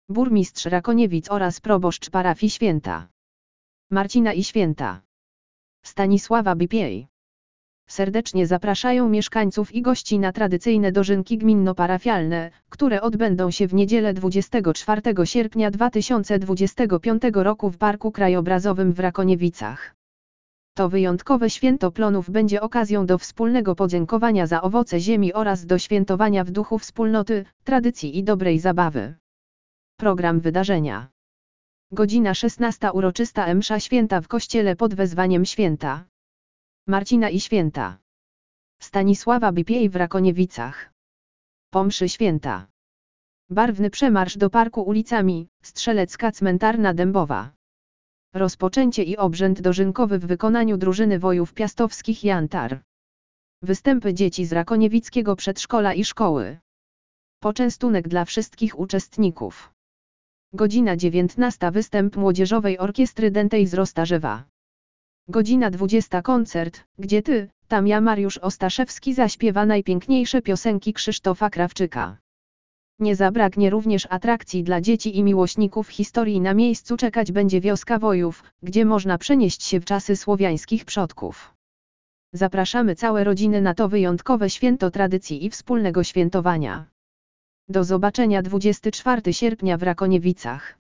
burmistrz Rakoniewic oraz proboszcz parafii Święta Marcina i Święta Stanisława Bipiej serdecznie zapraszają mieszkańców i gości na tradycyjne dożynki gminno-parafialne, które odbędą się w niedzielę 24 sierpnia 2025 roku w Parku Krajobrazowym w Rakoniewicach. To wyjątkowe święto plonów będzie okazją do wspólnego podziękowania za owoce ziemi oraz do świętowania w duchu wspólnoty, tradycji i dobrej zabawy. Program wydarzenia. Godzina 16. Uroczysta msza święta w kościele pod wezwaniem Święta Marcina i Święta Stanisława Bipiej w Rakoniewicach. Po mszy święta barwny przemarsz do parku ulicami, Strzelecka Cmentarna Dębowa. Rozpoczęcie i obrzęd dożynkowy w wykonaniu drużyny Wojów Piastowskich Jantar. Występy dzieci z rakoniewickiego przedszkola i szkoły. Poczęstunek dla wszystkich uczestników. Godzina 19. Występ Młodzieżowej Orkiestry Dętej z Roztarzewa. Godzina 20. Koncert, gdzie ty, tam ja Mariusz Ostaszewski zaśpiewa najpiękniejsze piosenki Krzysztofa Krawczyka. Nie zabraknie również atrakcji dla dzieci i miłośników historii. Na miejscu czekać będzie wioska Wojów, gdzie można przenieść się w czasy słowiańskich przodków. Zapraszamy całe rodziny na to wyjątkowe święto tradycji i wspólnego świętowania. Do zobaczenia 24 sierpnia w Rakoniewicach.